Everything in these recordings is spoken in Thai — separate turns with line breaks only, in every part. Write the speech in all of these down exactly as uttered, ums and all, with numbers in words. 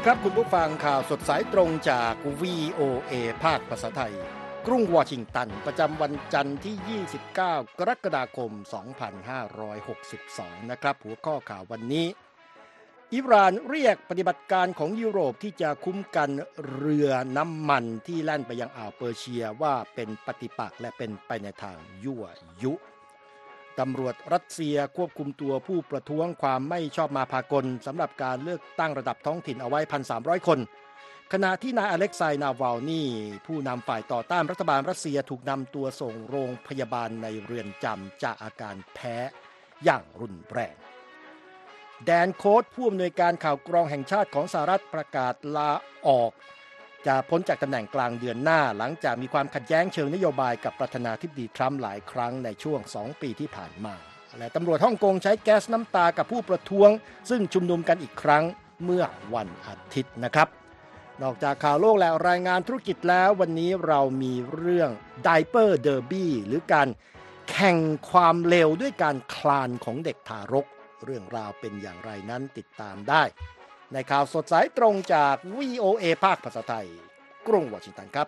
ครับคุณผู้ฟังข่าวสดสายตรงจาก วี โอ เอ ภาคภาษาไทยกรุงวอชิงตันประจำวันจันทร์ที่ยี่สิบเก้ากรกฎาคมสองพันห้าร้อยหกสิบสองนะครับหัวข้อข่าววันนี้อิหร่านเรียกปฏิบัติการของยุโรปที่จะคุ้มกันเรือน้ำมันที่แล่นไปยังอ่าวเปอร์เซียว่าเป็นปฏิปักษ์และเป็นไปในทางยั่วยุตำรวจรัสเซียควบคุมตัวผู้ประท้วงความไม่ชอบมาพากลสำหรับการเลือกตั้งระดับท้องถิ่นเอาไว้ หนึ่งพันสามร้อย คนขณะที่นายอเล็กซายนาวาลนีผู้นำฝ่ายต่อต้านรัฐบาลรัสเซียถูกนำตัวส่งโรงพยาบาลในเรือนจำจากอาการแพ้อย่างรุนแรงแดนโค้ดผู้อำนวยการข่าวกรองแห่งชาติของสหรัฐประกาศลาออกจะพ้นจากตำแหน่งกลางเดือนหน้าหลังจากมีความขัดแย้งเชิงนโยบายกับประธานาธิบดีทรัมป์หลายครั้งในช่วงสองปีที่ผ่านมาและตำรวจฮ่องกงใช้แก๊สน้ำตากับผู้ประท้วงซึ่งชุมนุมกันอีกครั้งเมื่อวันอาทิตย์นะครับนอกจากข่าวโลกและรายงานธุรกิจแล้ววันนี้เรามีเรื่อง Diaper Derby หรือการแข่งความเร็วด้วยการคลานของเด็กทารกเรื่องราวเป็นอย่างไรนั้นติดตามได้ในข่าวสดสายตรงจาก วี โอ เอ ภาคภาษาไทยกรุงวอชิงตันครับ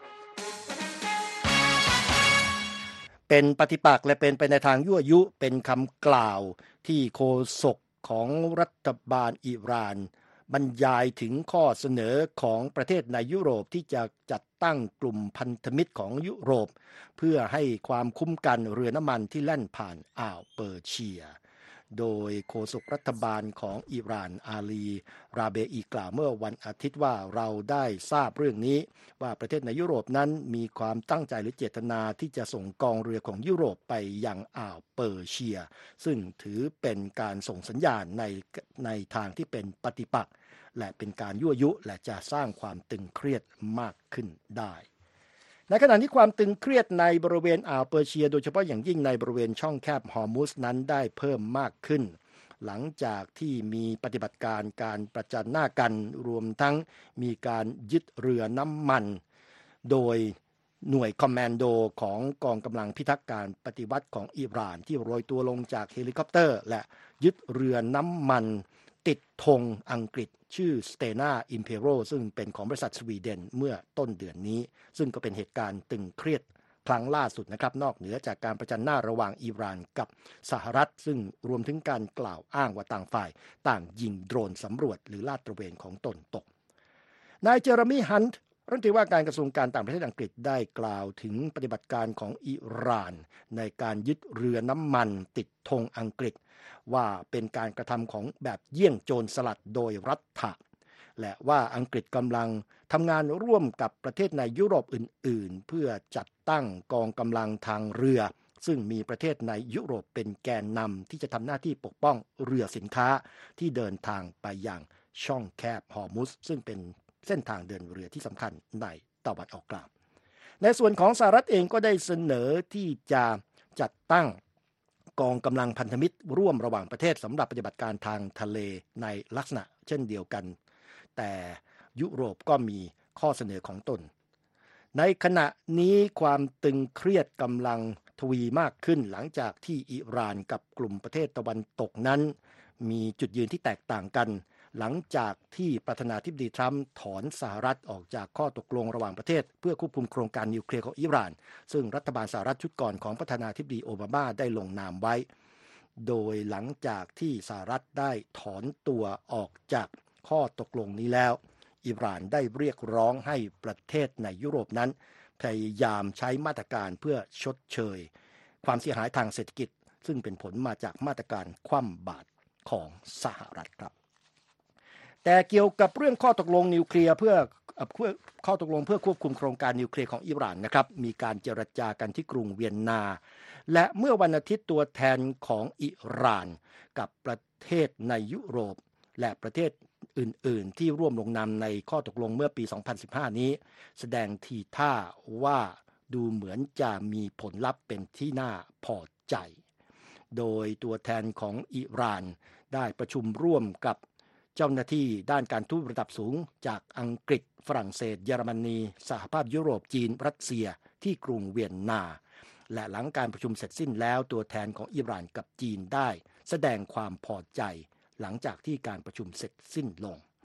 เป็นปฏิปักษ์และเป็นไปในทางยั่วยุเป็นคำกล่าวที่โฆษกของรัฐบาลอิหร่านบรรยายถึงข้อเสนอของประเทศในยุโรปที่จะจัดตั้งกลุ่มพันธมิตรของยุโรปเพื่อให้ความคุ้มกันเรือน้ำมันที่แล่นผ่านอ่าวเปอร์เซียโดยโฆษกรัฐบาลของอิหร่านอาลีราเบอีกล่าวเมื่อวันอาทิตย์ว่าเราได้ทราบเรื่องนี้ว่าประเทศในยุโรปนั้นมีความตั้งใจหรือเจตนาที่จะส่งกองเรือของยุโรปไปยังอ่าวเปอร์เซียซึ่งถือเป็นการส่งสัญญาณในในทางที่เป็นปฏิปักษ์และเป็นการยั่วยุและจะสร้างความตึงเครียดมากขึ้นได้ในขณะที่ความตึงเครียดในบริเวณอ่าวเปอร์เซียโดยเฉพาะอย่างยิ่งในบริเวณช่องแคบฮอร์มุซนั้นได้เพิ่มมากขึ้นหลังจากที่มีปฏิบัติการการประจันหน้ากันรวมทั้งมีการยึดเรือน้ำมันโดยหน่วยคอมมานโดของกองกำลังพิทักษ์การปฏิวัติของอิหร่านที่โรยตัวลงจากเฮลิคอปเตอร์และยึดเรือน้ำมันติดธงอังกฤษชื่อ Stena Impero ซึ่งเป็นของบริษัทสวีเดนเมื่อต้นเดือนนี้ซึ่งก็เป็นเหตุการณ์ตึงเครียดครั้งล่าสุดนะครับนอกเหนือจากการประจันหน้าระหว่างอิหร่านกับสหรัฐซึ่งรวมถึงการกล่าวอ้างว่าต่างฝ่ายต่างยิงโดรนสำรวจหรือลาดตระเวนของตนตกนายเจอร์มีฮันต์รัฐมนตรีว่าการกระทรวงการต่างประเทศอังกฤษได้กล่าวถึงปฏิบัติการของอิหร่านในการยึดเรือน้ำมันติดธงอังกฤษว่าเป็นการกระทำของแบบเยี่ยงโจรสลัดโดยรัฐะและว่าอังกฤษกำลังทำงานร่วมกับประเทศในยุโรปอื่นๆเพื่อจัดตั้งกองกำลังทางเรือซึ่งมีประเทศในยุโรปเป็นแกนนำที่จะทำหน้าที่ปกป้องเรือสินค้าที่เดินทางไปยังช่องแคบฮอร์มุซซึ่งเป็นเส้นทางเดินเรือที่สำคัญในตะวันออกกลางในส่วนของสหรัฐเองก็ได้เสนอที่จะจัดตั้งกองกำลังพันธมิตรร่วมระหว่างประเทศสำหรับปฏิบัติการทางทะเลในลักษณะเช่นเดียวกันแต่ยุโรปก็มีข้อเสนอของตนในขณะนี้ความตึงเครียดกำลังทวีมากขึ้นหลังจากที่อิหร่านกับกลุ่มประเทศตะวันตกนั้นมีจุดยืนที่แตกต่างกันหลังจากที่ประธานาธิบดีทรัมป์ถอนสหรัฐออกจากข้อตกลงระหว่างประเทศเพื่อควบคุมโครงการนิวเคลียร์ของอิหร่านซึ่งรัฐบาลสหรัฐชุดก่อนของประธานาธิบดีโอบามาได้ลงนามไว้โดยหลังจากที่สหรัฐได้ถอนตัวออกจากข้อตกลงนี้แล้วอิหร่านได้เรียกร้องให้ประเทศในยุโรปนั้นพยายามใช้มาตรการเพื่อชดเชยความเสียหายทางเศรษฐกิจซึ่งเป็นผลมาจากมาตรการคว่ำบาตรของสหรัฐครับแต่เกี่ยวกับเรื่องข้อตกลงนิวเคลียร์เพื่อข้อตกลงเพื่อควบคุมโครงการนิวเคลียร์ของอิหร่านนะครับมีการเจรจากันที่กรุงเวียนนาและเมื่อวันอาทิตย์ตัวแทนของอิหร่านกับประเทศในยุโรปและประเทศอื่นๆที่ร่วมลงนามในข้อตกลงเมื่อปี สองพันสิบห้า นี้แสดงทีท่าว่าดูเหมือนจะมีผลลัพธ์เป็นที่น่าพอใจโดยตัวแทนของอิหร่านได้ประชุมร่วมกับเจ้าหน้าที่ด้านการทูตระดับสูงจากอังกฤษฝรั่งเศสเยอรมนีสหภาพยุโรปจีนรัสเซียที่กรุงเวียนนาและหลังการประชุมเสร็จสิ้นแล้วตัวแทนของอิหร่านกับจีนได้แสดงความพอใจหลังจากที่การประชุมเสร็จสิ้นลง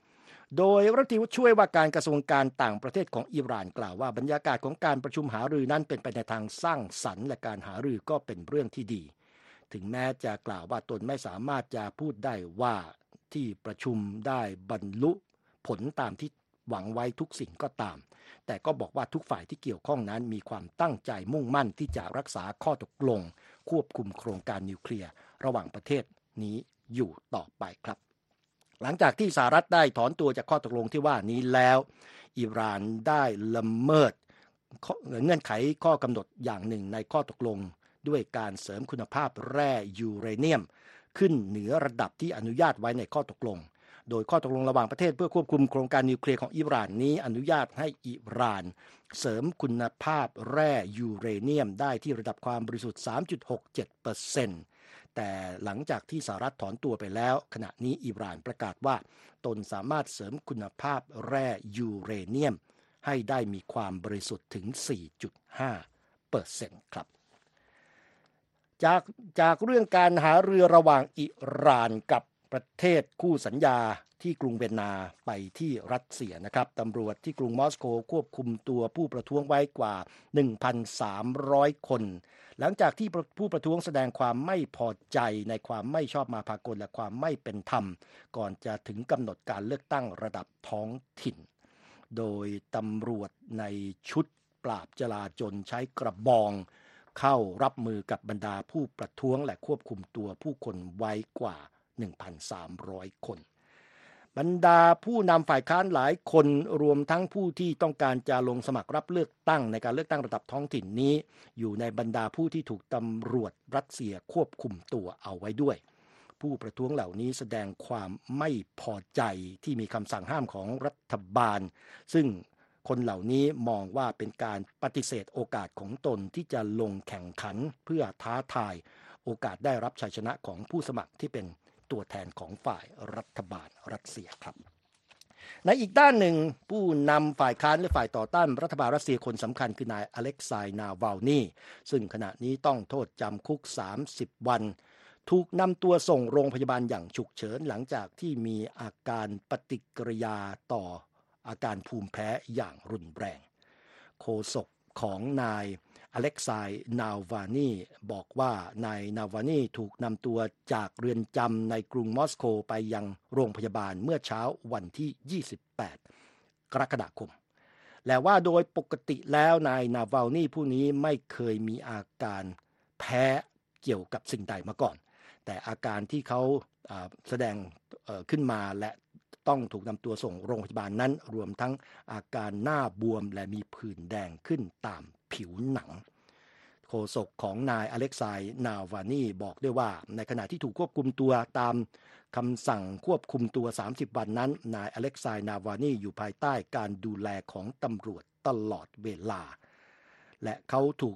โดยรัฐมนตรีช่วยว่าการกระทรวงการต่างประเทศของอิหร่านกล่าวว่าบรรยากาศของการประชุมหารือนั้นเป็นไปในทางสร้างสรรค์และการหารือก็เป็นเรื่องที่ดีถึงแม้จะกล่าวว่าตนไม่สามารถจะพูดได้ว่าที่ประชุมได้บรรลุผลตามที่หวังไว้ทุกสิ่งก็ตามแต่ก็บอกว่าทุกฝ่ายที่เกี่ยวข้องนั้นมีความตั้งใจมุ่งมั่นที่จะรักษาข้อตกลงควบคุมโครงการนิวเคลียร์ระหว่างประเทศนี้อยู่ต่อไปครับหลังจากที่สหรัฐได้ถอนตัวจากข้อตกลงที่ว่านี้แล้วอิหร่านได้ละเมิดเงื่อนไขข้อกำหนดอย่างหนึ่งในข้อตกลงด้วยการเสริมคุณภาพแร่ยูเรเนียมขึ้นเหนือระดับที่อนุญาตไว้ในข้อตกลงโดยข้อตกลงระหว่างประเทศเพื่อควบคุมโครงการนิวเคลียร์ของอิหร่านนี้อนุญาตให้อิหร่านเสริมคุณภาพแร่ยูเรเนียมได้ที่ระดับความบริสุทธิ์ สามจุดหกเจ็ดเปอร์เซ็นต์ แต่หลังจากที่สหรัฐถอนตัวไปแล้วขณะนี้อิหร่านประกาศว่าตนสามารถเสริมคุณภาพแร่ยูเรเนียมให้ได้มีความบริสุทธิ์ถึง สี่จุดห้าเปอร์เซ็นต์ ครับจากจากเรื่องการหาเรือระหว่างอิหร่านกับประเทศคู่สัญญาที่กรุงเวียนนาไปที่รัสเซียนะครับตำรวจที่กรุงมอสโกควบคุมตัวผู้ประท้วงไว้กว่า หนึ่งพันสามร้อย คนหลังจากที่ผู้ประท้วงแสดงความไม่พอใจในความไม่ชอบมาพากลและความไม่เป็นธรรมก่อนจะถึงกำหนดการเลือกตั้งระดับท้องถิ่นโดยตำรวจในชุดปราบจลาจลใช้กระบองเข้ารับมือกับบรรดาผู้ประท้วงและควบคุมตัวผู้คนไว้กว่า หนึ่งพันสามร้อย คนบรรดาผู้นำฝ่ายค้านหลายคนรวมทั้งผู้ที่ต้องการจะลงสมัครรับเลือกตั้งในการเลือกตั้งระดับท้องถิ่นนี้อยู่ในบรรดาผู้ที่ถูกตำรวจรัสเซียควบคุมตัวเอาไว้ด้วยผู้ประท้วงเหล่านี้แสดงความไม่พอใจที่มีคำสั่งห้ามของรัฐบาลซึ่งคนเหล่านี้มองว่าเป็นการปฏิเสธโอกาสของตนที่จะลงแข่งขันเพื่อท้าทายโอกาสได้รับชัยชนะของผู้สมัครที่เป็นตัวแทนของฝ่ายรัฐบาลรัสเซียครับในอีกด้านหนึ่งผู้นำฝ่ายค้านและฝ่ายต่อต้านรัฐบาลรัสเซียคนสำคัญคือนายอเล็กซายนาวาลนีซึ่งขณะนี้ต้องโทษจำคุกสามสิบวันถูกนำตัวส่งโรงพยาบาลอย่างฉุกเฉินหลังจากที่มีอาการปฏิกิริยาต่ออาการภูมิแพ้อย่างรุนแรงโฆษกของนายอเล็กซายนาวานีบอกว่านายนาวานีถูกนำตัวจากเรือนจำในกรุงมอสโกไปยังโรงพยาบาลเมื่อเช้าวันที่ยี่สิบแปดกรกฎาคมและว่าโดยปกติแล้วนายนาวานีผู้นี้ไม่เคยมีอาการแพ้เกี่ยวกับสิ่งใดมาก่อนแต่อาการที่เขาแสดงขึ้นมาและต้องถูกนำตัวส่งโรงพยาบาลนั้นรวมทั้งอาการหน้าบวมและมีผื่นแดงขึ้นตามผิวหนังโฆษกของนายอเล็กซายนาวานีบอกด้วยว่าในขณะที่ถูกควบคุมตัวตามคำสั่งควบคุมตัวสามสิบวันนั้นนายอเล็กซายนาวานีอยู่ภายใต้การดูแลของตำรวจตลอดเวลาและเขาถูก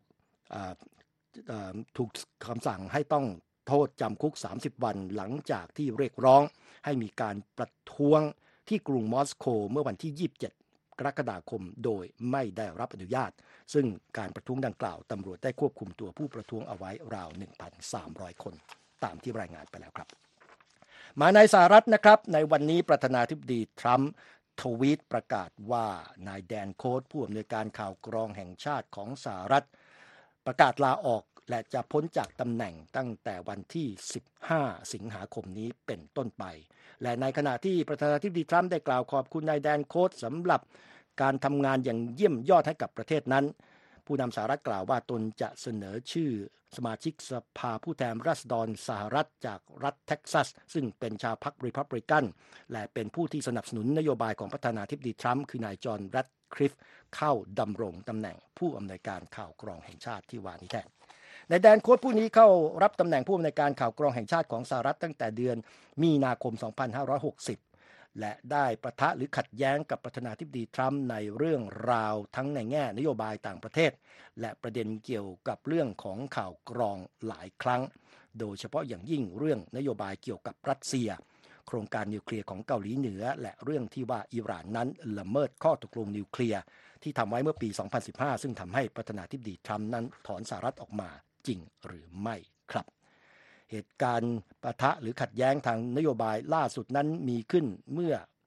ถูกคำสั่งให้ต้องโทษจำคุกสามสิบวันหลังจากที่เรียกร้องให้มีการประท้วงที่กรุงมอสโกเมื่อวันที่ยี่สิบเจ็ดกรกฎาคมโดยไม่ได้รับอนุญาตซึ่งการประท้วงดังกล่าวตำรวจได้ควบคุมตัวผู้ประท้วงเอาไว้ราว หนึ่งพันสามร้อย คนตามที่รายงานไปแล้วครับมาในสหรัฐนะครับในวันนี้ประธานาธิบดีทรัมป์ทวีตประกาศว่านายแดนโค้ดผู้อำนวยการข่าวกรองแห่งชาติของสหรัฐประกาศลาออกและจะพ้นจากตำแหน่งตั้งแต่วันที่สิบห้าสิงหาคมนี้เป็นต้นไปและในขณะที่ประธานาธิบดีทรัมป์ได้กล่าวขอบคุณนายแดนโค้ดสำหรับการทำงานอย่างเยี่ยมยอดให้กับประเทศนั้นผู้นำสหรัฐกล่าวว่าตนจะเสนอชื่อสมาชิกสภาผู้แทนราษฎรสหรัฐจากรัฐเท็กซัสซึ่งเป็นชาวพรรครีพับลิกันและเป็นผู้ที่สนับสนุนนโยบายของประธานาธิบดีทรัมป์คือนายจอห์น แรดคลิฟเข้าดำรงตำแหน่งผู้อำนวยการข่าวกรองแห่งชาติที่ว่านี้แทนในแดนโค้ดผู้นี้เข้ารับตำแหน่งผู้อำนวยการข่าวกรองแห่งชาติของสหรัฐตั้งแต่เดือนมีนาคมสองพันห้าร้อยหกสิบและได้ปะทะหรือขัดแย้งกับประธานาธิบดีทรัมป์ในเรื่องราวทั้งในแง่นโยบายต่างประเทศและประเด็นเกี่ยวกับเรื่องของข่าวกรองหลายครั้งโดยเฉพาะอย่างยิ่งเรื่องนโยบายเกี่ยวกับรัสเซียโครงการนิวเคลียร์ของเกาหลีเหนือและเรื่องที่ว่าอิหร่านนั้นละเมิดข้อตกลงนิวเคลียร์ที่ทำไว้เมื่อปีสองพันสิบห้าซึ่งทำให้ประธานาธิบดีทรัมป์นั้นถอนสหรัฐออกมาจริงหรือไม่ครับเหตุการณ์ปะทะหรือขัดแย้งทางนโยบายล่าสุดนั้นมีขึ้นเมื่อ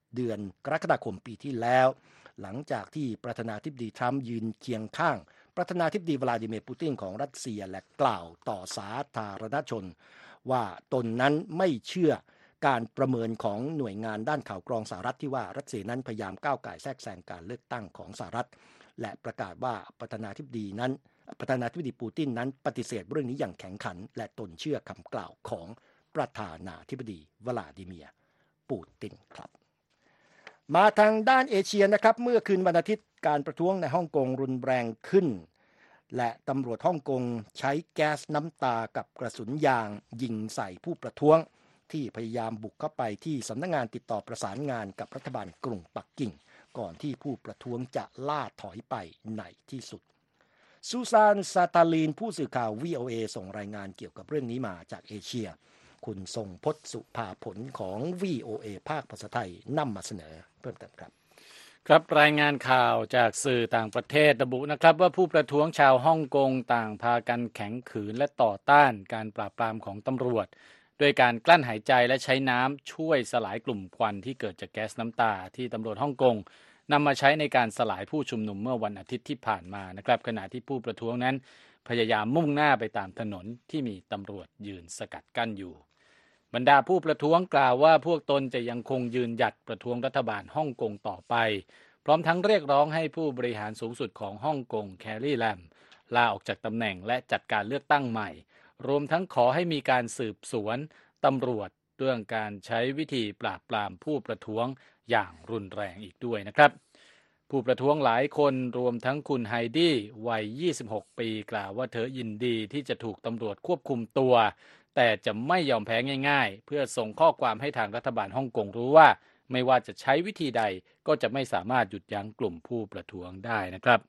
เดือนกรกฎาคมปีที่แล้วหลังจากที่ประธานาธิบดีทรัมป์ยืนเคียงข้างประธานาธิบดีวลาดิเมียร์ปูตินของรัสเซียและกล่าวต่อสาธารณชนว่าตนนั้นไม่เชื่อการประเมินของหน่วยงานด้านข่าวกรองสหรัฐที่ว่ารัสเซียนั้นพยายามก้าวก่ายแทรกแซงการเลือกตั้งของสหรัฐและประกาศว่าประธานาธิบดีนั้นประธานาธิบดีปูตินนั้นปฏิเสธเรื่องนี้อย่างแข็งขันและตนเชื่อคำกล่าวของประธานาธิบดีวลาดิเมียร์ปูตินครับมาทางด้านเอเชียนะครับเมื่อคืนวันอาทิตย์การประท้วงในฮ่องกงรุนแรงขึ้นและตำรวจฮ่องกงใช้แก๊สน้ำตากับกระสุนยางยิงใส่ผู้ประท้วงที่พยายามบุกเข้าไปที่สำนักงานติดต่อประสานงานกับรัฐบาลกรุงปักกิ่งก่อนที่ผู้ประท้วงจะล่าถอยไปในที่สุดซูซานซาตาลีนผู้สื่อข่าว วี โอ เอ ส่งรายงานเกี่ยวกับเรื่องนี้มาจากเอเชียคุณทรงพจน์สุภาผลของ วี โอ เอ ภาคภาษาไทยนำมาเสนอเพิ่มเติมครับ
ครับรายงานข่าวจากสื่อต่างประเทศระบุนะครับว่าผู้ประท้วงชาวฮ่องกงต่างพากันแข็งขืนและต่อต้านการปราบปรามของตำรวจด้วยการกลั้นหายใจและใช้น้ำช่วยสลายกลุ่มควันที่เกิดจากแก๊สน้ำตาที่ตำรวจฮ่องกงนำมาใช้ในการสลายผู้ชุมนุมเมื่อวันอาทิตย์ที่ผ่านมานะครับขณะที่ผู้ประท้วงนั้นพยายามมุ่งหน้าไปตามถนนที่มีตำรวจยืนสกัดกั้นอยู่บรรดาผู้ประท้วงกล่าวว่าพวกตนจะยังคงยืนหยัดประท้วงรัฐบาลฮ่องกงต่อไปพร้อมทั้งเรียกร้องให้ผู้บริหารสูงสุดของฮ่องกงแคร์รี่แลมลาออกจากตำแหน่งและจัดการเลือกตั้งใหม่รวมทั้งขอให้มีการสืบสวนตำรวจเรื่องการใช้วิธีปราบปรามผู้ประท้วงอย่างรุนแรงอีกด้วยนะครับผู้ประท้วงหลายคนรวมทั้งคุณไฮดี้วัยยี่สิบหกปีกล่าวว่าเธอยินดีที่จะถูกตำรวจควบคุมตัวแต่จะไม่ยอมแพ้ง่ายๆเพื่อส่งข้อความให้ทางรัฐบาลฮ่องกงรู้ว่าไม่ว่าจะใช้วิธีใดก็จะไม่สามารถหยุดยั้งกลุ่มผู้ประท้วงได้นะครับ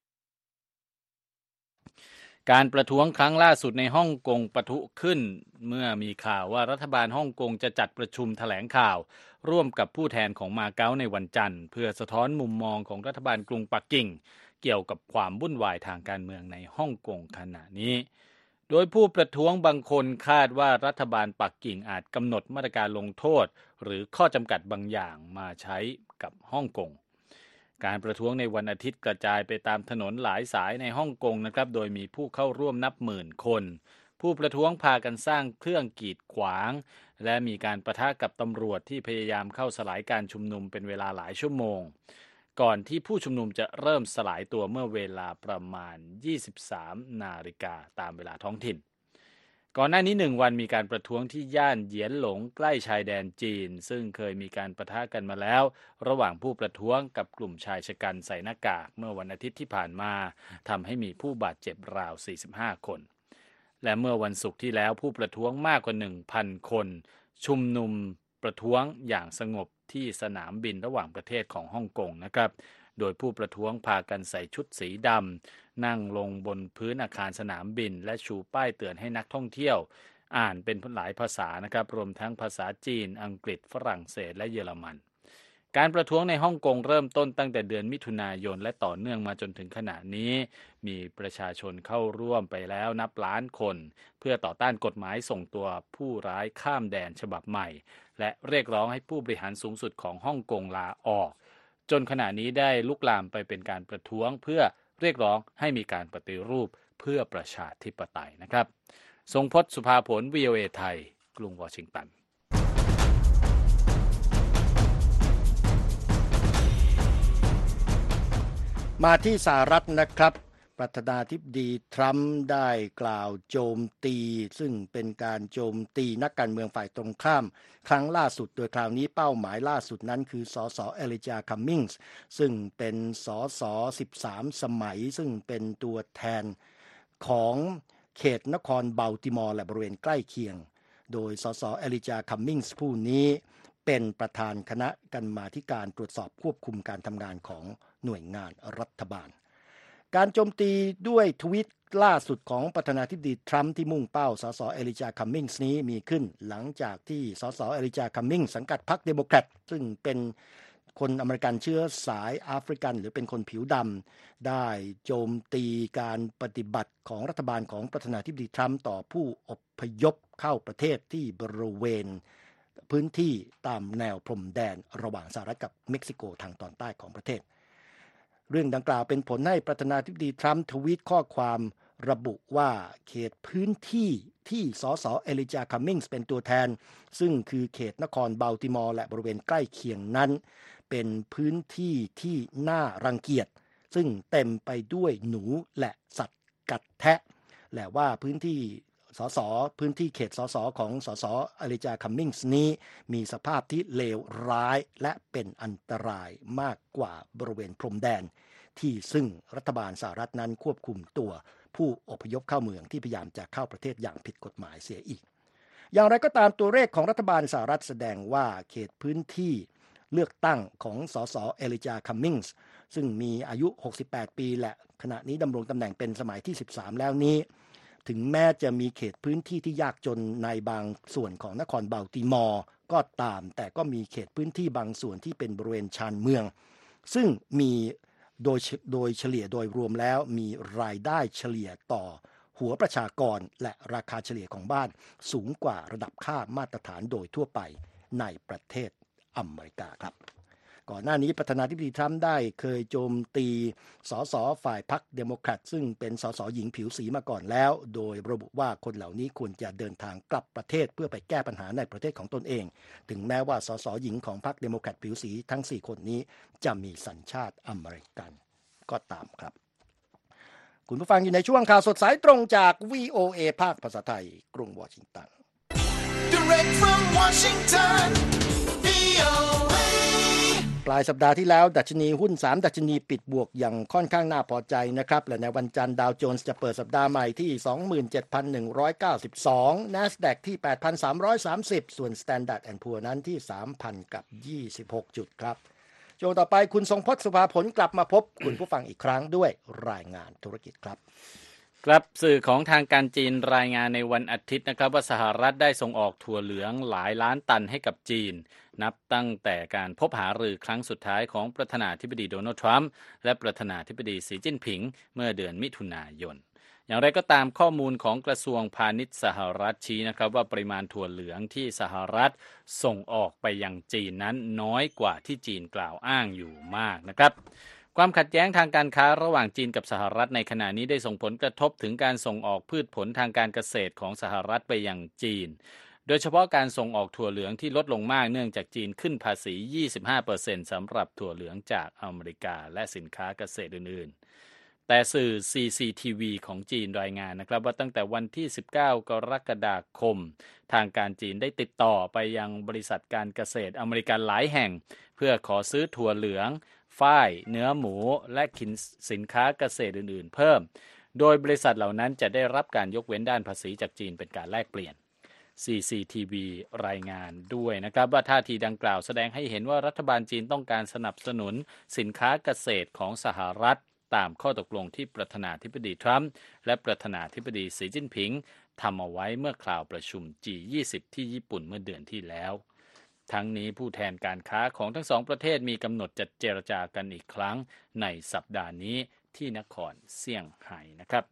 การประท้วงครั้งล่าสุดในฮ่องกงปะทุขึ้นเมื่อมีข่าวว่ารัฐบาลฮ่องกงจะจัดประชุมแถลงข่าวร่วมกับผู้แทนของมาเก๊าในวันจันทร์เพื่อสะท้อนมุมมองของรัฐบาลกรุงปักกิ่งเกี่ยวกับความวุ่นวายทางการเมืองในฮ่องกงขณะนี้โดยผู้ประท้วงบางคนคาดว่ารัฐบาลปักกิ่งอาจกำหนดมาตรการลงโทษหรือข้อจำกัดบางอย่างมาใช้กับฮ่องกงการประท้วงในวันอาทิตย์กระจายไปตามถนนหลายสายในฮ่องกงนะครับโดยมีผู้เข้าร่วมนับหมื่นคนผู้ประท้วงพากันสร้างเครื่องกีดขวางและมีการปะทะกับตำรวจที่พยายามเข้าสลายการชุมนุมเป็นเวลาหลายชั่วโมงก่อนที่ผู้ชุมนุมจะเริ่มสลายตัวเมื่อเวลาประมาณ ยี่สิบสาม นาฬิกาตามเวลาท้องถิ่นก่อนหน้านี้หนึ่งวันมีการประท้วงที่ย่านเหยียนหลงใกล้ชายแดนจีนซึ่งเคยมีการปะทะกันมาแล้วระหว่างผู้ประท้วงกับกลุ่มชายชะกันใส่หน้ากากเมื่อวันอาทิตย์ที่ผ่านมาทำให้มีผู้บาดเจ็บราวสี่สิบห้าคนและเมื่อวันศุกร์ที่แล้วผู้ประท้วงมากกว่า หนึ่งพัน คนชุมนุมประท้วงอย่างสงบที่สนามบินระหว่างประเทศของฮ่องกงนะครับโดยผู้ประท้วงพากันใส่ชุดสีดำนั่งลงบนพื้นอาคารสนามบินและชูป้ายเตือนให้นักท่องเที่ยวอ่านเป็นหลายภาษานะครับรวมทั้งภาษาจีนอังกฤษฝรั่งเศสและเยอรมันการประท้วงในฮ่องกงเริ่มต้นตั้งแต่เดือนมิถุนายนและต่อเนื่องมาจนถึงขณะนี้มีประชาชนเข้าร่วมไปแล้วนับล้านคนเพื่อต่อต้านกฎหมายส่งตัวผู้ร้ายข้ามแดนฉบับใหม่และเรียกร้องให้ผู้บริหารสูงสุดของฮ่องกงลาออกจนขณะนี้ได้ลุกลามไปเป็นการประท้วงเพื่อเรียกร้องให้มีการปฏิรูปเพื่อประชาธิปไตยนะครับทรงพจน์สุภาผล วี โอ เอ ไทยกรุงวอชิงตัน
มาที่สหรัฐนะครับประธานาธิบดีทรัมป์ได้กล่าวโจมตีซึ่งเป็นการโจมตีนักการเมืองฝ่ายตรงข้ามครั้งล่าสุดโดยคราวนี้เป้าหมายล่าสุดนั้นคือสสเอลิจาคัมมิงส์ซึ่งเป็นสสสิบสามสมัยซึ่งเป็นตัวแทนของเขตนครบัลติมอร์และบริเวณใกล้เคียงโดยสสเอลิจาคัมมิงส์ผู้นี้เป็นประธานคณะกรรมาธิการตรวจสอบควบคุมการทำงานของหน่วยงานรัฐบาลการโจมตีด้วยทวีตล่าสุดของประธานาธิบดีทรัมป์ที่มุ่งเป้าสสเอลิจาคัมมิงส์นี้มีขึ้นหลังจากที่สสเอลิจาคัมมิงส์สังกัดพรรคเดโมแครตซึ่งเป็นคนอเมริกันเชื้อสายแอฟริกันหรือเป็นคนผิวดำได้โจมตีการปฏิบัติของรัฐบาลของประธานาธิบดีทรัมป์ต่อผู้อพยพเข้าประเทศที่บริเวณพื้นที่ตามแนวพรมแดนระหว่างสหรัฐกับเม็กซิโกทางตอนใต้ของประเทศเรื่องดังกล่าวเป็นผลให้ประธานาธิบดีทรัมป์ทวีตข้อความระบุว่าเขตพื้นที่ที่สสเอลิจาคัมมิงส์เป็นตัวแทนซึ่งคือเขตนครบัลติมอร์และบริเวณใกล้เคียงนั้นเป็นพื้นที่ที่น่ารังเกียจซึ่งเต็มไปด้วยหนูและสัตว์กัดแทะและว่าพื้นที่สสพื้นที่เขตสสของสสเอลิจาคัมมิงส์นี้มีสภาพที่เลวร้ายและเป็นอันตรายมากกว่าบริเวณพรมแดนที่ซึ่งรัฐบาลสหรัฐนั้นควบคุมตัวผู้อพยพเข้าเมืองที่พยายามจะเข้าประเทศอย่างผิดกฎหมายเสียอีกอย่างไรก็ตามตัวเลขของรัฐบาลสหรัฐแสดงว่าเขตพื้นที่เลือกตั้งของสสเอลิจาคัมมิงส์ซึ่งมีอายุหกสิบแปดปีและขณะนี้ดำรงตำแหน่งเป็นสมัยที่สิบสามแล้วนี้ถึงแม้จะมีเขตพื้นที่ที่ยากจนในบางส่วนของนครบัลติมอร์ก็ตามแต่ก็มีเขตพื้นที่บางส่วนที่เป็นบริเวณชานเมืองซึ่งมีโดยโดยเฉลี่ยโดยรวมแล้วมีรายได้เฉลี่ยต่อหัวประชากรและราคาเฉลี่ยของบ้านสูงกว่าระดับค่ามาตรฐานโดยทั่วไปในประเทศอเมริกาครับก่อนหน้านี้ประธานาธิบดีทรัมป์ได้เคยโจมตีสสฝ่ายพรรคเดโมแครตซึ่งเป็นสสหญิงผิวสีมาก่อนแล้วโดยระบุว่าคนเหล่านี้ควรจะเดินทางกลับประเทศเพื่อไปแก้ปัญหาในประเทศของตนเองถึงแม้ว่าสสหญิงของพรรคเดโมแครตผิวสีทั้งสี่คนนี้จะมีสัญชาติอเมริกันก็ตามครับคุณผู้ฟังอยู่ในช่วงข่าวสดสายตรงจาก วี โอ เอ ภาคภาษาไทยกรุงวอชิงตัน
Direct from Washington วี โอ เอ
ปลายสัปดาห์ที่แล้วดัชนีหุ้นสามดัชนีปิดบวกอย่างค่อนข้างน่าพอใจนะครับและในวันจันทร์ดาวโจนส์จะเปิดสัปดาห์ใหม่ที่ สองหมื่นเจ็ดพันหนึ่งร้อยเก้าสิบสอง NASDAQ ที่ แปดพันสามร้อยสามสิบ ส่วน Standard แอนด์ Poor's นั้นที่ สามพันกับยี่สิบหก จุดครับช่วงต่อไปคุณทรงพจน์สุภาผลกลับมาพบคุณผู้ฟังอีกครั้งด้วยรายงานธุรกิจครับ
ครับสื่อของทางการจีนรายงานในวันอาทิตย์นะครับว่าสหรัฐได้ส่งออกถั่วเหลืองหลายล้านตันให้กับจีนนับตั้งแต่การพบหารือครั้งสุดท้ายของประธานาธิบดีโดนัลด์ทรัมป์และประธานาธิบดีสีจิ้นผิงเมื่อเดือนมิถุนายนอย่างไรก็ตามข้อมูลของกระทรวงพาณิชย์สหรัฐชี้นะครับว่าปริมาณถั่วเหลืองที่สหรัฐส่งออกไปยังจีนนั้นน้อยกว่าที่จีนกล่าวอ้างอยู่มากนะครับความขัดแย้งทางการค้าระหว่างจีนกับสหรัฐในขณะนี้ได้ส่งผลกระทบถึงการส่งออกพืชผลทางการเกษตรของสหรัฐไปยังจีนโดยเฉพาะการส่งออกถั่วเหลืองที่ลดลงมากเนื่องจากจีนขึ้นภาษี ยี่สิบห้าเปอร์เซ็นต์ สำหรับถั่วเหลืองจากอเมริกาและสินค้าเกษตรอื่นๆแต่สื่อ ซี ซี ที วี ของจีนรายงานนะครับว่าตั้งแต่วันที่สิบเก้ากรกฎาคมทางการจีนได้ติดต่อไปยังบริษัทการเกษตรอเมริกันหลายแห่งเพื่อขอซื้อถั่วเหลืองฝ้ายเนื้อหมูและสินค้าเกษตรอื่นๆเพิ่มโดยบริษัทเหล่านั้นจะได้รับการยกเว้นด้านภาษีจากจีนเป็นการแลกเปลี่ยน ซี ซี ที วี รายงานด้วยนะครับว่าท่าทีดังกล่าวแสดงให้เห็นว่ารัฐบาลจีนต้องการสนับสนุนสินค้าเกษตรของสหรัฐตามข้อตกลงที่ประธานาธิบดีทรัมป์และประธานาธิบดีสีจิ้นผิงทำเอาไว้เมื่อคราวประชุม จี ยี่สิบ ที่ญี่ปุ่นเมื่อเดือนที่แล้วทั้งนี้ผู้แทนการค้าของทั้งสองประเทศมีกำหนดจะเจรจากันอีกครั้งในสัปดาห์นี้ที่นครเซี่ยงไฮ้นะครับ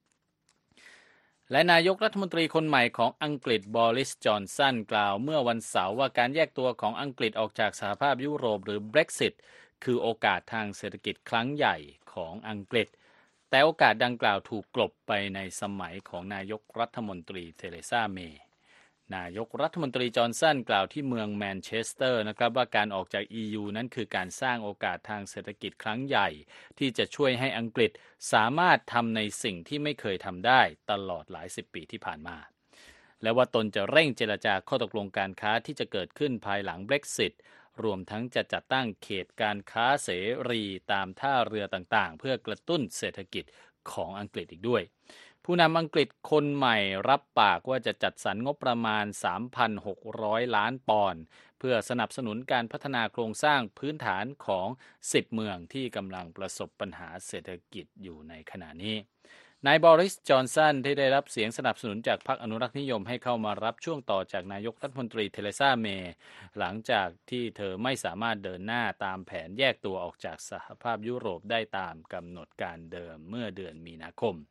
และนายกรัฐมนตรีคนใหม่ของอังกฤษบอริส จอนสันกล่าวเมื่อวันเสาร์ว่าการแยกตัวของอังกฤษออกจากสหภาพยุโรปหรือ Brexit คือโอกาสทางเศรษฐกิจครั้งใหญ่ของอังกฤษแต่โอกาสดังกล่าวถูกกลบไปในสมัยของนายกรัฐมนตรีเทเรซาเมย์นายกรัฐมนตรีจอห์นสันกล่าวที่เมืองแมนเชสเตอร์นะครับว่าการออกจาก อี ยู นั้นคือการสร้างโอกาสทางเศรษฐกิจครั้งใหญ่ที่จะช่วยให้อังกฤษสามารถทำในสิ่งที่ไม่เคยทำได้ตลอดหลายสิบปีที่ผ่านมาและว่าตนจะเร่งเจรจาข้อตกลงการค้าที่จะเกิดขึ้นภายหลัง Brexit รวมทั้งจะจัดตั้งเขตการค้าเสรีตามท่าเรือต่างๆเพื่อกระตุ้นเศรษฐกิจของอังกฤษอีกด้วยผู้นำอังกฤษคนใหม่รับปากว่าจะจัดสรรงบประมาณ สามพันหกร้อย ล้านปอนด์เพื่อสนับสนุนการพัฒนาโครงสร้างพื้นฐานของสิบเมืองที่กำลังประสบปัญหาเศรษฐกิจอยู่ในขณะนี้นายบอริส จอนสันที่ได้รับเสียงสนับสนุนจากพรรคอนุรักษ์นิยมให้เข้ามารับช่วงต่อจากนายกรัฐมนตรีเทเรซาเมย์หลังจากที่เธอไม่สามารถเดินหน้าตามแผนแยกตัวออกจากสหภาพยุโรปได้ตามกำหนดการเดิมเมื่อเดือนมีนาคม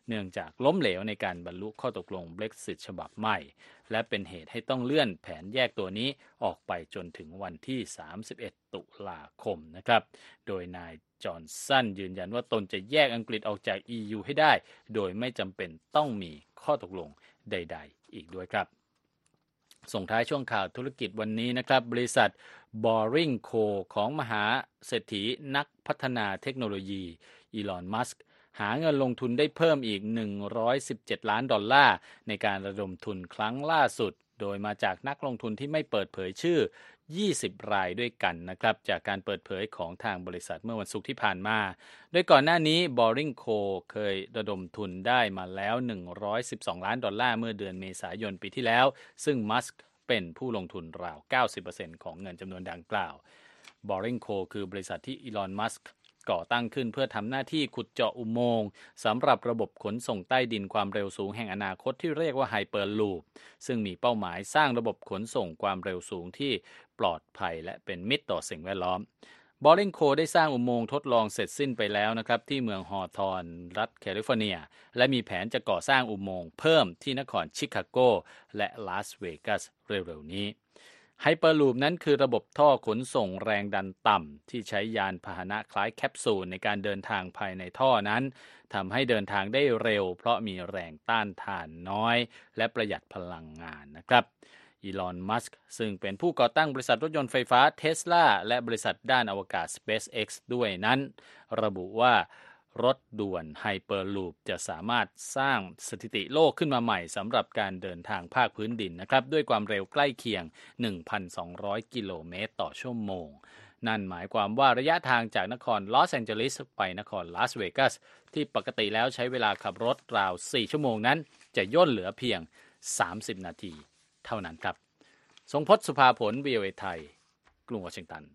เนื่องจากล้มเหลวในการบรรลุข้อตกลง Brexit ฉบับใหม่และเป็นเหตุให้ต้องเลื่อนแผนแยกตัวนี้ออกไปจนถึงวันที่สามสิบเอ็ดตุลาคมนะครับโดยนายจอห์นสันยืนยันว่าตนจะแยกอังกฤษออกจาก อี ยู ให้ได้โดยไม่จำเป็นต้องมีข้อตกลงใดๆอีกด้วยครับส่งท้ายช่วงข่าวธุรกิจวันนี้นะครับบริษัท Boring Co ของมหาเศรษฐีนักพัฒนาเทคโนโลยีอีลอนมัสก์หาเงินลงทุนได้เพิ่มอีกหนึ่งร้อยสิบเจ็ดล้านดอลลาร์ในการระดมทุนครั้งล่าสุดโดยมาจากนักลงทุนที่ไม่เปิดเผยชื่อยี่สิบรายด้วยกันนะครับจากการเปิดเผยของทางบริษัทเมื่อวันศุกร์ที่ผ่านมาโดยก่อนหน้านี้ Boring Co เคยระดมทุนได้มาแล้วหนึ่งร้อยสิบสองล้านดอลลาร์เมื่อเดือนเมษายนปีที่แล้วซึ่งมัสก์เป็นผู้ลงทุนราว เก้าสิบเปอร์เซ็นต์ ของเงินจำนวนดังกล่าว Boring Co คือบริษัทที่อีลอนมัสก์ก่อตั้งขึ้นเพื่อทำหน้าที่ขุดเจาะอุโมงค์สำหรับระบบขนส่งใต้ดินความเร็วสูงแห่งอนาคตที่เรียกว่า Hyperloop ซึ่งมีเป้าหมายสร้างระบบขนส่งความเร็วสูงที่ปลอดภัยและเป็นมิตรต่อสิ่งแวดล้อม Boring Co ได้สร้างอุโมงค์ทดลองเสร็จสิ้นไปแล้วนะครับที่เมืองฮอว์ทอนรัฐแคลิฟอร์เนียและมีแผนจะก่อสร้างอุโมงค์เพิ่มที่นครชิคาโกและลาสเวกัสเร็วๆนี้Hyperloop นั้นคือระบบท่อขนส่งแรงดันต่ำที่ใช้ยานพาหนะคล้ายแคปซูลในการเดินทางภายในท่อนั้นทำให้เดินทางได้เร็วเพราะมีแรงต้านทานน้อยและประหยัดพลังงานนะครับอีลอน มัสก์ซึ่งเป็นผู้ก่อตั้งบริษัทรถยนต์ไฟฟ้า Tesla และบริษัทด้านอวกาศ SpaceX ด้วยนั้นระบุว่ารถด่วน Hyperloop จะสามารถสร้างสถิติโลกขึ้นมาใหม่สำหรับการเดินทางภาคพื้นดินนะครับด้วยความเร็วใกล้เคียง หนึ่งพันสองร้อย กิโลเมตรต่อชั่วโมงนั่นหมายความว่าระยะทางจากนครลอสแองเจลิสไปนครลาสเวกัสที่ปกติแล้วใช้เวลาขับรถราวสี่ชั่วโมงนั้นจะย่นเหลือเพียงสามสิบนาทีเท่านั้นครับทรงพจน์ สุภาผล วี โอ เอ ไทยกรุงวอชิงตัน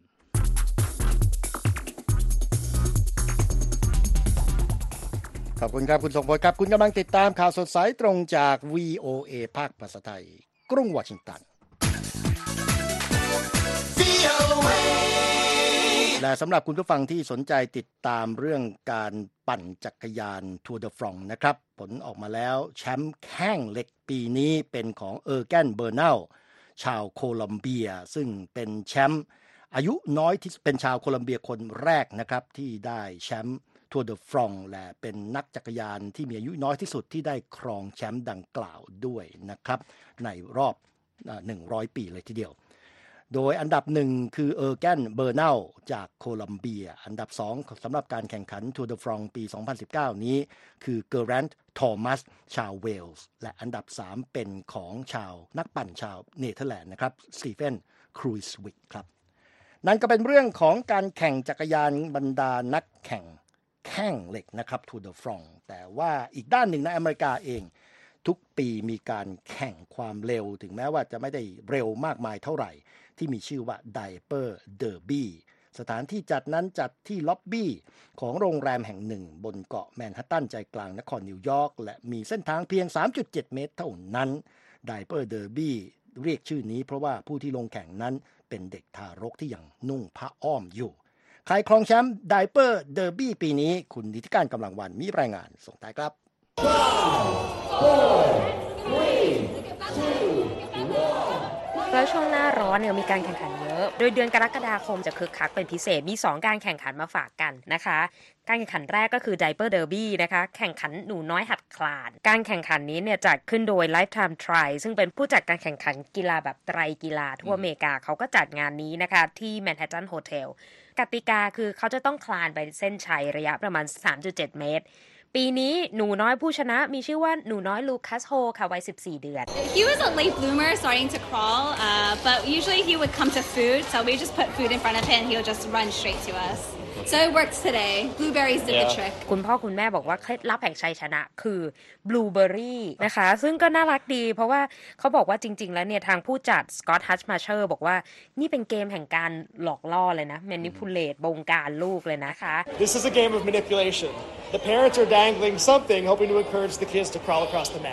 ขอบคุณครับคุณทรงพจน์ครับคุณกำลังติดตามข่าวสดสายตรงจาก วี โอ เอ ภาคภาษาไทยกรุงวอชิงตันและสำหรับคุณผู้ฟังที่สนใจติดตามเรื่องการปั่นจักรยานทัวร์เดอฟรองซ์นะครับผลออกมาแล้วแชมป์แข้งเหล็กปีนี้เป็นของเออร์แกนเบอร์นัลชาวโคลัมเบียซึ่งเป็นแชมป์อายุน้อยที่เป็นชาวโคลัมเบียคนแรกนะครับที่ได้แชมป์ทัวร์เดอฟรองซ์และเป็นนักจักรยานที่มีอายุน้อยที่สุดที่ได้ครองแชมป์ดังกล่าวด้วยนะครับในรอบหนึ่งร้อยปีเลยทีเดียวโดยอันดับหนึ่งคือเออร์แกนเบอร์นัลจากโคลัมเบียอันดับสองสำหรับการแข่งขันทัวร์เดอฟรองซ์ปีสองพันสิบเก้านี้คือเกอแรนต์ทอมัสชาวเวลส์และอันดับสามเป็นของชาวนักปั่นชาวเนเธอร์แลนด์นะครับสตีเฟนครูซวิกครับนั่นก็เป็นเรื่องของการแข่งจักรยานบรรดานักแข่งแข้งเหล็กนะครับทัวร์เดอฟรองซ์แต่ว่าอีกด้านหนึ่งในอเมริกาเองทุกปีมีการแข่งความเร็วถึงแม้ว่าจะไม่ได้เร็วมากมายเท่าไหร่ที่มีชื่อว่า Diaper Derby สถานที่จัดนั้นจัดที่ล็อบบี้ของโรงแรมแห่งหนึ่งบนเกาะแมนฮัตตันใจกลางนครนิวยอร์กและมีเส้นทางเพียง สามจุดเจ็ด เมตรเท่านั้น Diaper Derby เรียกชื่อนี้เพราะว่าผู้ที่ลงแข่งนั้นเป็นเด็กทารกที่ยังนุ่งผ้าอ้อมอยู่ใครครองแชมป์ Diaper Derby ปีนี้คุณนิติการกำลังวันมีรายงานส่งท้ายครับ
แล้วช่วงหน้าร้อนเนี่ยมีการแข่งขันเยอะโดยเดือนกรกฎาคมจะคึกคักเป็นพิเศษมีสองการแข่งขันมาฝากกันนะคะการแข่งขันแรกก็คือ Diaper Derby นะคะแข่งขันหนูน้อยหัดคลานการแข่งขันนี้เนี่ยจัดขึ้นโดย Lifetime Try ซึ่งเป็นผู้จัดการแข่งขันกีฬาแบบไตรกีฬาทั่วอเมริกาเขาก็จัดงานนี้นะคะที่ Manhattan Hotel กติกาคือเขาจะต้องคลานไปเส้นชัยระยะประมาณ สามจุดเจ็ด เมตรปีนี้หนูน้อยผู้ชนะมีชื่อว่าหนูน้อยลูคัสโฮค่ะวัยสิบสี่เดือน
He was a late bloomer starting to crawl uh, but usually he would come to food so we just put food in front of him and he'll just run straight to us so it worked today blueberries did the trick
คุณพ่อคุณแม่บอกว่าเคล็ดลับแห่งชัยชนะคือบลูเบอร์รี่นะคะซึ่งก็น่ารักดีเพราะว่าเขาบอกว่าจริงๆแล้วเนี่ยทางผู้จัดสกอตต์ฮัชมาเชอร์บอกว่านี่เป็นเกมแห่งการหลอกล่อเลยนะ manipulate บงการลูกเลยนะคะ
This is a game of manipulation. The parents are dangling something hoping to encourage the kids to crawl across the mat.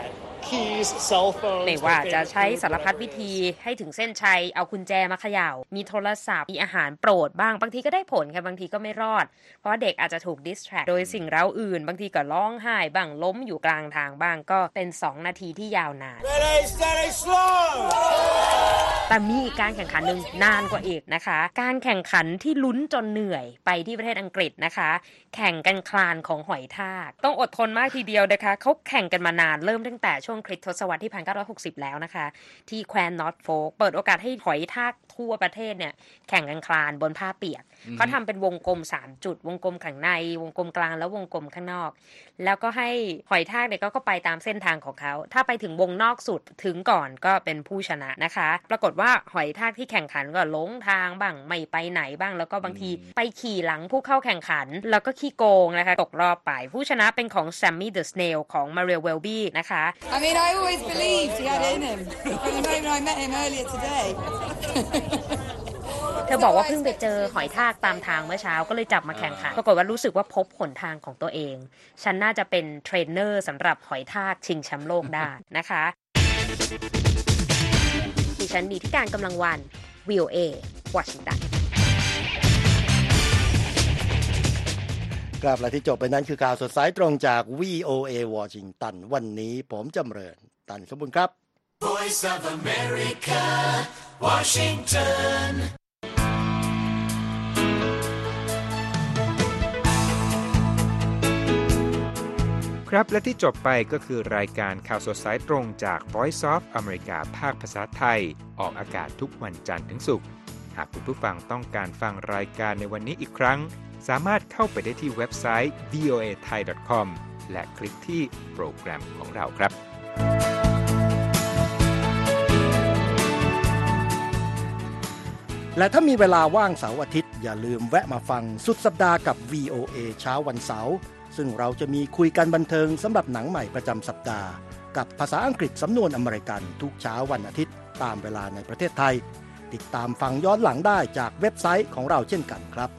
keys, cell phones.
ไม่ว่าจะใช้สารพัดวิธีให้ถึงเส้นชัยเอากุญแจมาเขย่ามีโทรศัพท์มีอาหารโปรดบ้างบางทีก็ได้ผลค่ะบางทีก็ไม่รอดเพราะเด็กอาจจะถูก distract โดยสิ่งเร้าอื่นบางทีก็ร้องไห้บ้างล้มอยู่กลางทางบ้างก็เป็นสองนาทีที่ยาวนาน
Steady, steady, slow.
แต่มีอีกการแข่งขันหนึ่งนานกว่าอีกนะคะการแข่งขันที่ลุ้นจนเหนื่อยไปที่ประเทศอังกฤษนะคะแข่งกันคลานของหอยทากต้องอดทนมากทีเดียวนะคะเขาแข่งกันมานานเริ่มตั้งแต่ช่วงคริสตศตวรรษที่หนึ่งพันเก้าร้อยหกสิบแล้วนะคะที่แคว้นนอร์ทโฟล์กเปิดโอกาสให้หอยทากทั่วประเทศเนี่ยแข่งกันคลานบนผ้าเปียกเขาทำเป็นวงกลมสามจุดวงกลมข้างในวงกลมกลางแล้ววงกลมข้างนอกแล้วก็ให้หอยทากเนี่ยก็ไปตามเส้นทางของเขาถ้าไปถึงวงนอกสุดถึงก่อนก็เป็นผู้ชนะนะคะปรากฏว่าหอยทากที่แข่งขันก็หลงทางบ้างไม่ไปไหนบ้างแล้วก็บางทีไปขี่หลังผู้เข้าแข่งขันแล้วก็ขี้โกงนะคะตกรอบไปผู้ชนะเป็นของ Sammy the Snail ของ Mariel Welby นะคะ
I mean I always believed he had it in him from the moment I met him earlier today
เธอบอกว่าเพิ่งไปเจอหอยทากตามทางเมื่อเช้าก็เลยจับมาแข่งขันปรากฏว่ารู้สึกว่าพบหนทางของตัวเองฉันน่าจะเป็นเทรนเนอร์สำหรับหอยทากชิงแชมป์โลกได้นะคะดิฉันดีที่การกำลังวัน วี โอ เอ วอชิงตัน
กลับและที่จบไปนั้นคือข่าวสดสายตรงจาก วี โอ เอ วอชิงตันวันนี้ผมจำเริญตันสมบูรณ์ครับ
Voice of America, Washington.
ครับและที่จบไปก็คือรายการข่าวสดสายตรงจาก Voice of America ภาคภาษาไทยออกอากาศทุกวันจันทร์ถึงศุกร์หากคุณผู้ฟังต้องการฟังรายการในวันนี้อีกครั้งสามารถเข้าไปได้ที่เว็บไซต์ วี โอ เอ ไทย ดอท คอม และคลิกที่โปรแกรมของเราครับ
และถ้ามีเวลาว่างเสาร์อาทิตย์อย่าลืมแวะมาฟังสุดสัปดาห์กับ วี โอ เอ เช้าวันเสาร์ซึ่งเราจะมีคุยกันบันเทิงสำหรับหนังใหม่ประจำสัปดาห์กับภาษาอังกฤษสำนวนอเมริกันทุกเช้าวันอาทิตย์ตามเวลาในประเทศไทยติดตามฟังย้อนหลังได้จากเว็บไซต์ของเราเช่นกันครับ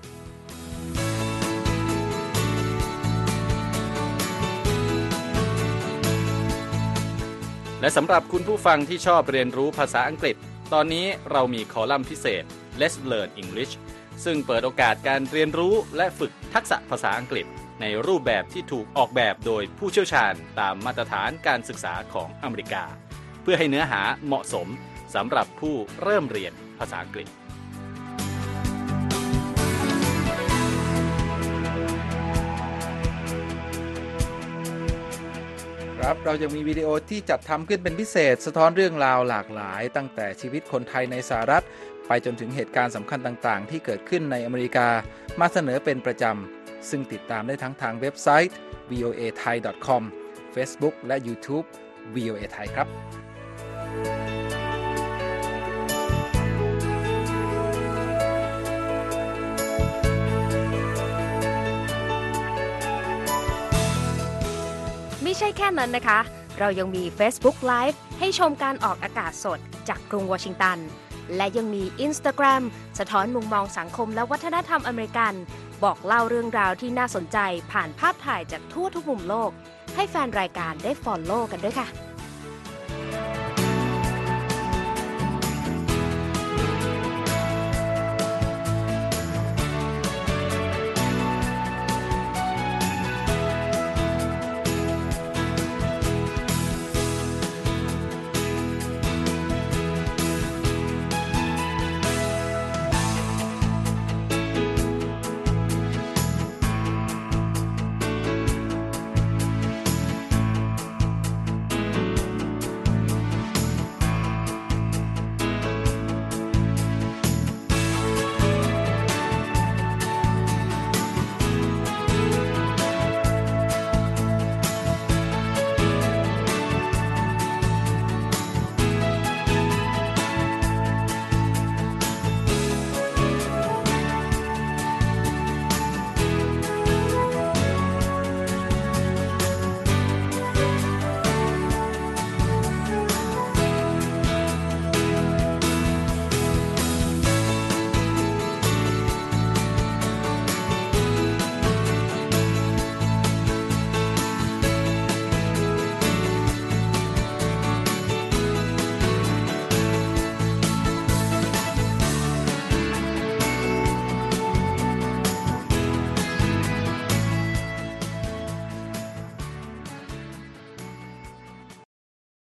และสำหรับคุณผู้ฟังที่ชอบเรียนรู้ภาษาอังกฤษตอนนี้เรามีคอลัมน์พิเศษ Let's Learn English ซึ่งเปิดโอกาสการเรียนรู้และฝึกทักษะภาษาอังกฤษในรูปแบบที่ถูกออกแบบโดยผู้เชี่ยวชาญตามมาตรฐานการศึกษาของอเมริกาเพื่อให้เนื้อหาเหมาะสมสำหรับผู้เริ่มเรียนภาษาอังกฤษ
ครับเรายังมีวิดีโอที่จัดทำขึ้นเป็นพิเศษสะท้อนเรื่องราวหลากหลายตั้งแต่ชีวิตคนไทยในสหรัฐไปจนถึงเหตุการณ์สำคัญต่างๆที่เกิดขึ้นในอเมริกามาเสนอเป็นประจำซึ่งติดตามได้ทั้งทางเว็บไซต์ วี โอ เอ ไทย ดอท คอม Facebook และ YouTube วี โอ เอ ไทยครับ
ไม่ใช่แค่นั้นนะคะเรายังมี Facebook Live ให้ชมการออกอากาศสดจากกรุงวอชิงตันและยังมี Instagram สะท้อนมุมมองสังคมและวัฒนธรรมอเมริกันบอกเล่าเรื่องราวที่น่าสนใจผ่านภาพถ่ายจากทั่วทุกมุมโลกให้แฟนรายการได้ follow กันด้วยค่ะ